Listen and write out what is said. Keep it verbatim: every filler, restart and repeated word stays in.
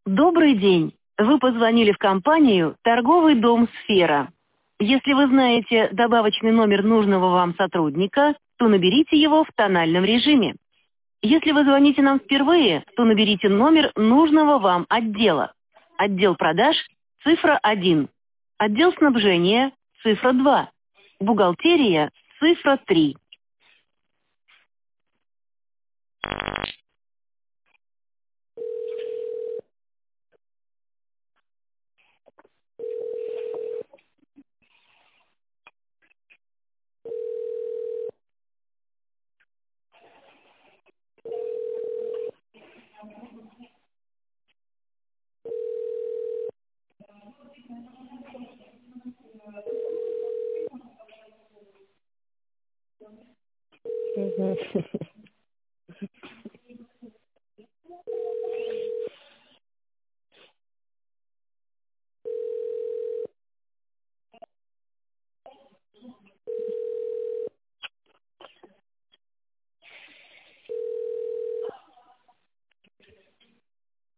Добрый день. Вы позвонили в компанию «Торговый дом Сфера». Если вы знаете добавочный номер нужного вам сотрудника, то наберите его в тональном режиме. Если вы звоните нам впервые, то наберите номер нужного вам отдела. Отдел продаж – цифра один. Отдел снабжения – цифра два. Бухгалтерия – цифра три. Мгм.